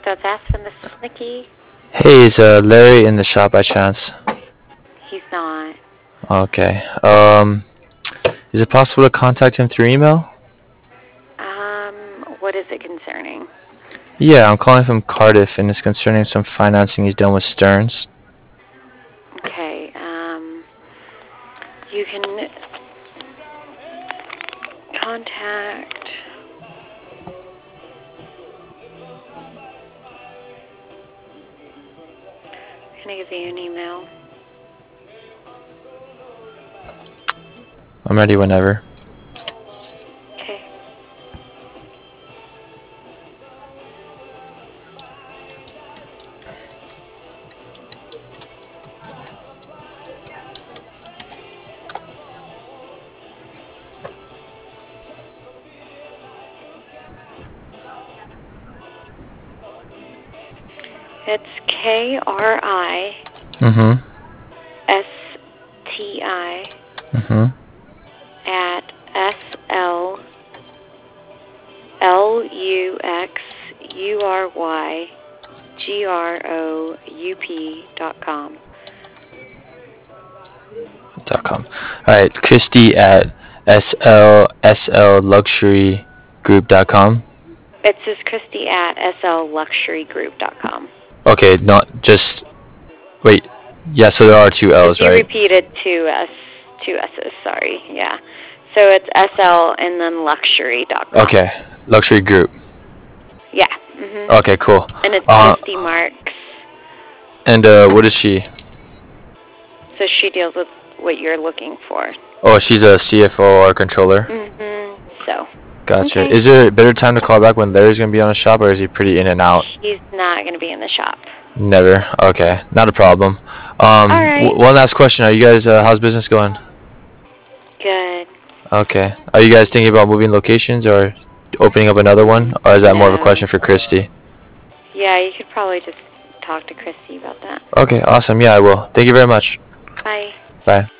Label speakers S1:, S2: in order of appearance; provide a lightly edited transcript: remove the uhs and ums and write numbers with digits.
S1: Northwest Aspen, this is Nikki.
S2: Hey, is Larry in the shop by chance?
S1: He's not.
S2: Okay. Is it possible to contact him through email?
S1: What is it concerning?
S2: Yeah, I'm calling from Cardiff, and it's concerning some financing he's done with Stearns.
S1: Okay, you can contact... Can I give you an email?
S2: I'm ready whenever.
S1: Okay. It's KRI
S2: Mm-hmm.
S1: STI
S2: Mm-hmm.
S1: at SLLUXURYGROUP.com.
S2: .com. Alright, Christy at slslluxurygroup.com.
S1: It says Christy at SLLuxuryGroup.com.
S2: Okay, not just... Wait. Yeah, so there are two L's,
S1: You
S2: right?
S1: repeated two S's, sorry, yeah. So it's SL and then luxury.com.
S2: Okay, luxury group.
S1: Yeah. Mhm.
S2: Okay, cool.
S1: And it's Christy Marks.
S2: And what is she?
S1: So she deals with what you're looking for.
S2: Oh, she's a CFO or controller.
S1: Mhm. So.
S2: Gotcha.
S1: Okay.
S2: Is there a better time to call back when Larry's gonna be on the shop, or is he pretty in and out?
S1: He's not going to be in the shop.
S2: Never. Okay, not a problem.
S1: All right.
S2: One last question. Are you guys? How's business going?
S1: Good.
S2: Okay. Are you guys thinking about moving locations or opening up another one, or is that more of a
S1: No.
S2: question for Christy?
S1: Yeah, you could probably just talk to Christy about that.
S2: Okay. Awesome. Yeah, I will. Thank you very much.
S1: Bye.
S2: Bye.